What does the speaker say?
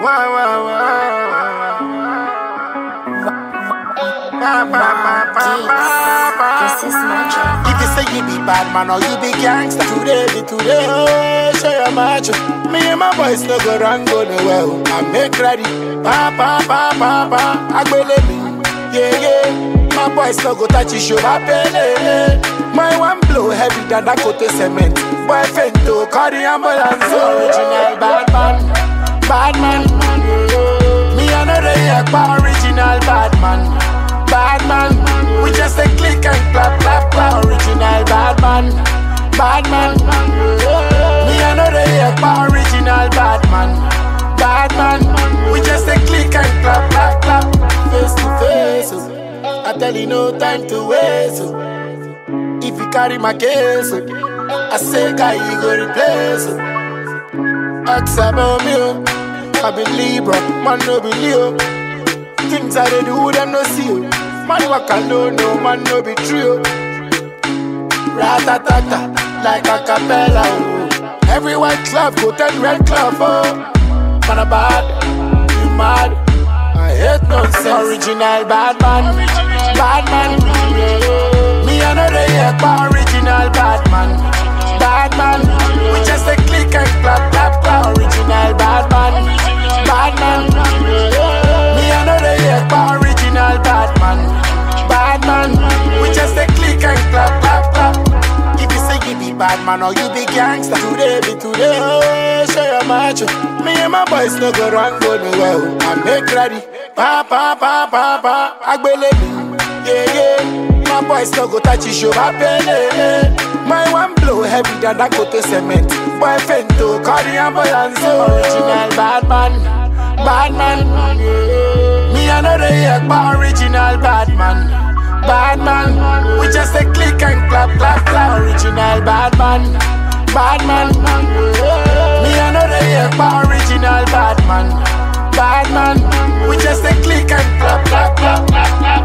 This is magic. If you say you be bad man or you be gangster, today, oh, show your macho. Me and my boys no go run, go nowhere. I make ready, I go let me, yeah. My boys no go touch you, show my pele. My one blow heavy than that coat cement. Boy fento, call the ambulance. Original bad man. Me another year, original bad man. We just a click and clap. Original bad man. Me another year, original bad man. We just a click and clap. Face to face, oh. I tell you no time to waste, oh. If you carry my case, oh, I say guy you go replace, oh. Ask about me, oh. I be Libra, man no be Leo. Things I they do them no see, oh. Man walk alone, no man no be true. Ratatata, like a cappella, oh. Every white club go turn red club, oh. Man a bad, you mad. I hate nonsense. Original bad man. Me another year, original bad man. We just a click and clap. Original bad man. Me another year, original bad man. We just a click and clap. If you say you be bad man or you be gangster, today, oh, show your macho. Me and my boys no go run, go nowhere. I make ready, I go let me, yeah. My boys no go touch you, show my pele. My one blow heavy than that coat cement. Boy fento, call the ambulance. Original bad man. Me another year, original bad man. We just a click and clap. Original bad man. Me another year, original bad man. We just a click and clap.